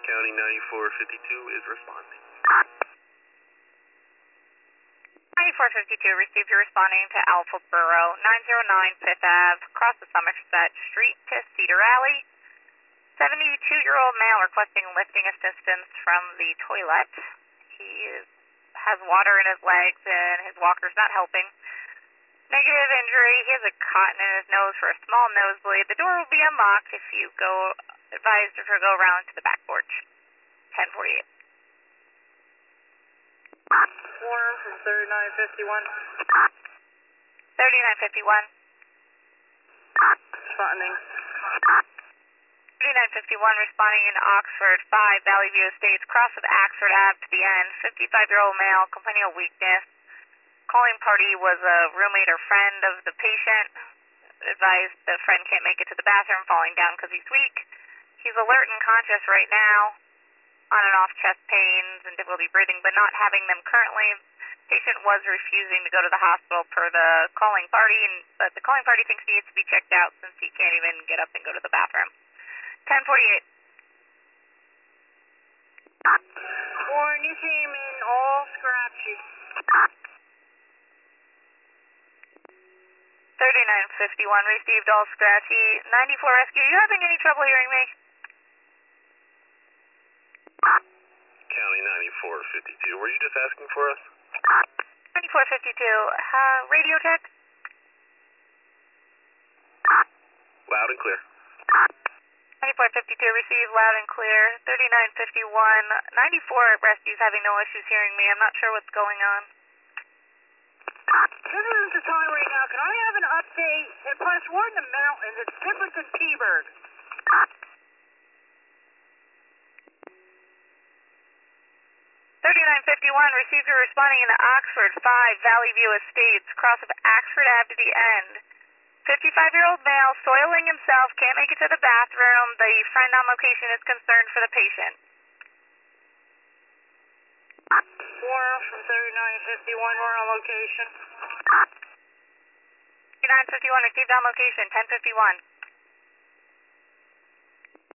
County 9452 is responding. 9452, received. You're responding to Alpha Borough, 909 Fifth Ave, across the Somerset Street to Cedar Alley. 72-year-old male requesting lifting assistance from the toilet. Has water in his legs and his walker's not helping. Negative injury. He has a cotton in his nose for a small nosebleed. The door will be unlocked if you advised to go around to the back porch. 1048. Warner from 3951. 3951. Responding. 3951 responding in Oxford 5, Valley View Estates, cross of Oxford Ave to the end. 55-year-old male complaining of weakness. Calling party was a roommate or friend of the patient. Advised the friend can't make it to the bathroom, falling down because he's weak. He's alert and conscious right now. On and off chest pains and difficulty breathing, but not having them currently. Patient was refusing to go to the hospital per the calling party, but the calling party thinks he needs to be checked out since he can't even get up and go to the bathroom. 1048. Warren, you came in all scratchy. 3951 received, all scratchy. 94 rescue, are you having any trouble hearing me? County 9452, were you just asking for us? 9452, radio check? Loud and clear. 9452 received, loud and clear. 3951, 94 rescue's having no issues hearing me. I'm not sure what's going on. This isn't the time right now. Can I have an update? And plus, we're in the mountains. It's different than T-Bird. 3951 received, you're responding in the Oxford 5, Valley View Estates, cross of Oxford Ave to the end. 55-year-old male soiling himself, can't make it to the bathroom. The friend on location is concerned for the patient. Warren from 3951, we're on location. 3951 received on location, 1051.